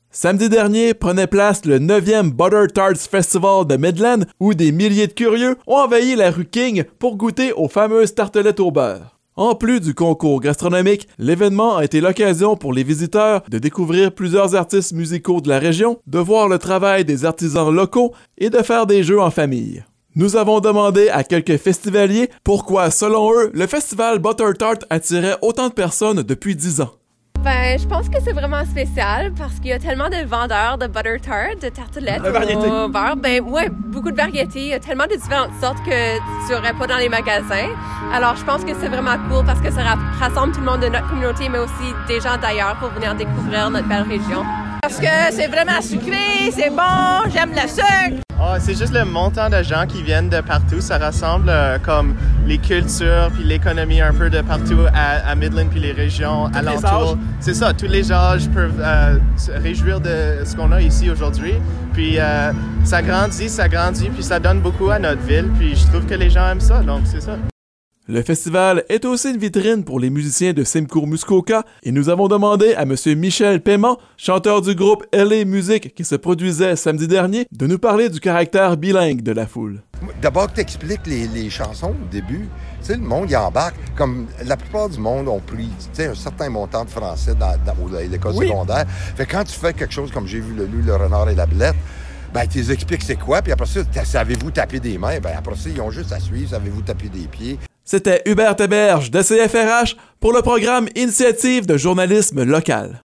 Samedi dernier prenait place le 9e Butter Tarts Festival de Midland où des milliers de curieux ont envahi la rue King pour goûter aux fameuses tartelettes au beurre. En plus du concours gastronomique, l'événement a été l'occasion pour les visiteurs de découvrir plusieurs artistes musicaux de la région, de voir le travail des artisans locaux et de faire des jeux en famille. Nous avons demandé à quelques festivaliers pourquoi, selon eux, le festival Butter Tart attirait autant de personnes depuis 10 ans. Je pense que c'est vraiment spécial parce qu'il y a tellement de vendeurs de butter tart, de tartelettes au beurre. Beaucoup de variétés. Il y a tellement de différentes sortes que tu n'aurais pas dans les magasins. Alors, je pense que c'est vraiment cool parce que ça rassemble tout le monde de notre communauté, mais aussi des gens d'ailleurs pour venir découvrir notre belle région. Parce que c'est vraiment sucré, c'est bon, j'aime le sucre. C'est juste le montant de gens qui viennent de partout. Ça rassemble comme les cultures puis l'économie un peu de partout à Midland puis les régions alentours. C'est ça, tous les âges peuvent se réjouir de ce qu'on a ici aujourd'hui. Puis ça grandit puis ça donne beaucoup à notre ville. Puis je trouve que les gens aiment ça, donc c'est ça. Le festival est aussi une vitrine pour les musiciens de Simcoe-Muskoka et nous avons demandé à M. Michel Paiement, chanteur du groupe LA Music qui se produisait samedi dernier, de nous parler du caractère bilingue de la foule. D'abord, tu expliques les chansons au début. Tu sais, le monde y embarque. Comme la plupart du monde ont pris un certain montant de français dans l'école secondaire. Fait que quand tu fais quelque chose comme j'ai vu le renard et la belette, tu les expliques c'est quoi, puis après ça, savez-vous taper des mains? Après ça, ils ont juste à suivre, savez-vous taper des pieds? C'était Hubert Héberge de CFRH pour le programme Initiative de journalisme local.